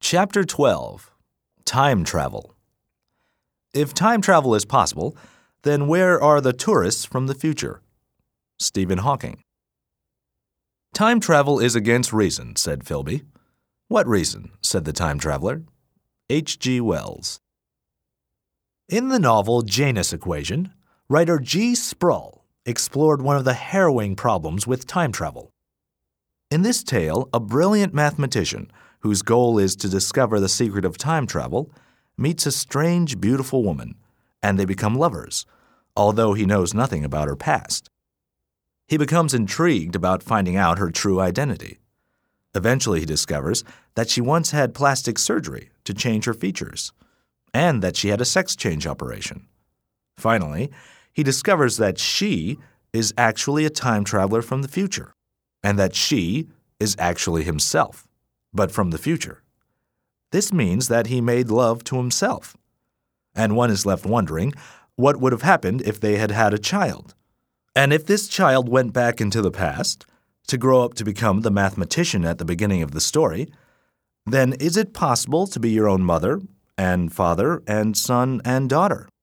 Chapter 12. Time Travel. If time travel is possible, then where are the tourists from the future? Stephen Hawking. Time travel is against reason, said Philby. What reason? Said the time traveler. H.G. Wells. In the novel Janus Equation, writer G. Sproul explored one of the harrowing problems with time travel. In this tale, a brilliant mathematician, whose goal is to discover the secret of time travel, meets a strange, beautiful woman, and they become lovers, although he knows nothing about her past. He becomes intrigued about finding out her true identity. Eventually, he discovers that she once had plastic surgery to change her features, and that she had a sex change operation. Finally, he discovers that she is actually a time traveler from the future, and that she is actually himself, but from the future. This means that he made love to himself. And one is left wondering what would have happened if they had had a child. And if this child went back into the past to grow up to become the mathematician at the beginning of the story, then is it possible to be your own mother and father and son and daughter?